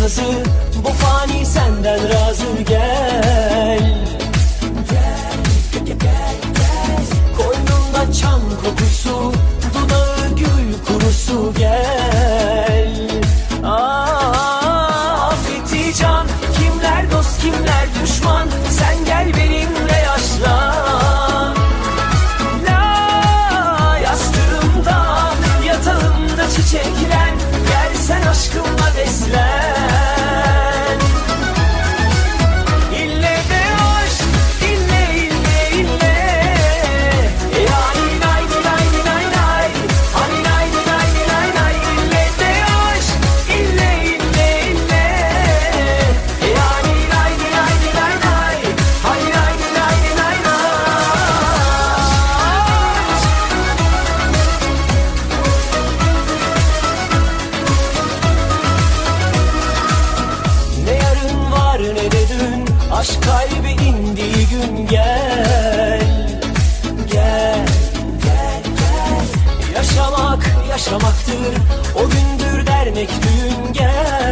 sazı, bu fani senden razı. Gel, gel, gel, gel. Koynunda çam kokusu, dudağı gül kurusu. Gel, afeti can, kimler dost kimler düşman, sen gel benimle yaşlan. La yastığımda, yatağımda çiçeklen, gel sen aşkımla beslen. İlle de aşk, ille ille ille. Yani nay nay nay nay, hani nay nay nay nay. İlle de aşk, ille ille ille. Yani nay nay nay nay, hani nay nay nay nay. Ne yarın var ne de dün, aşk kalbi indiği gün. Gel, gel, gel, gel. Yaşamak yaşamaktır, o gündür dernek düğün. Gel,